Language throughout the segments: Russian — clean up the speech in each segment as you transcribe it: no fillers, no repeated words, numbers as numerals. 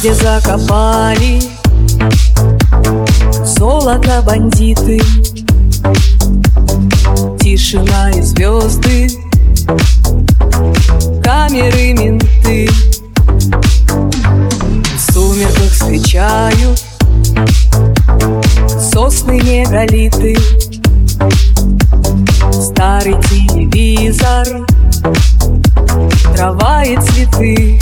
где закопали золото бандиты, тишина и звезды, камеры, менты. В сумерках встречают сосны, мегалиты, старый телевизор, трава и цветы.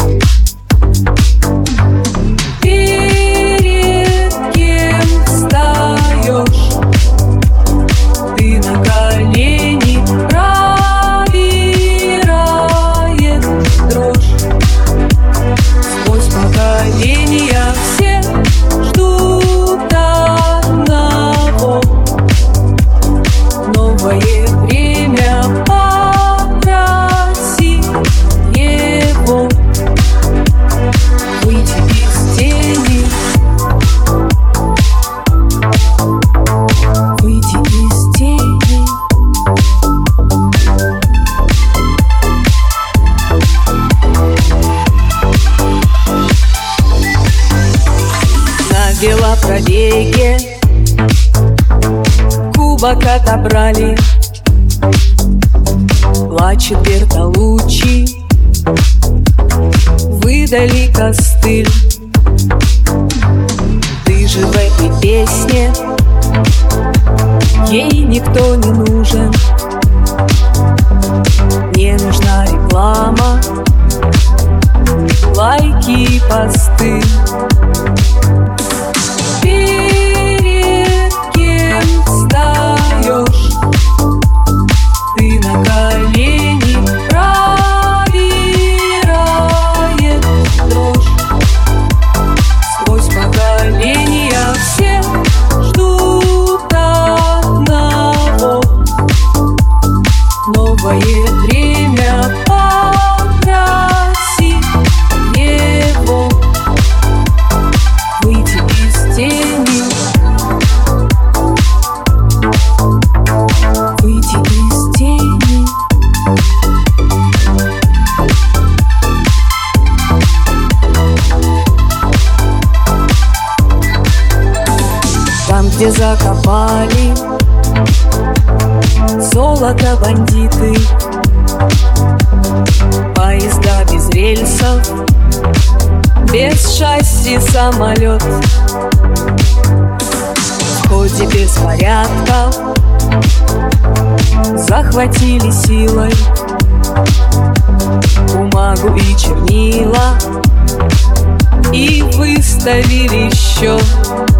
Перед кем встаешь? Ты на колени, пробирает дрожь. Сквозь поколения все ждут одного: новое время, попроси его выйти из тени, выйти из тени. На велопробеге кубок отобрали, плачет Бертолуччи, выдали костыль. Ты же в этой песне, ей никто не нужен, не нужна реклама, лайки и посты. Перед кем встаешь? Ты на колени, пробирает дрожь. Сквозь поколения все ждут одного: новое время, попроси его выйти из тени, выйти из тени. Там, где закопали золото бандиты, поезда без рельсов, без шасси самолет. В ходе беспорядков захватили силой бумагу и чернила и выставили счет.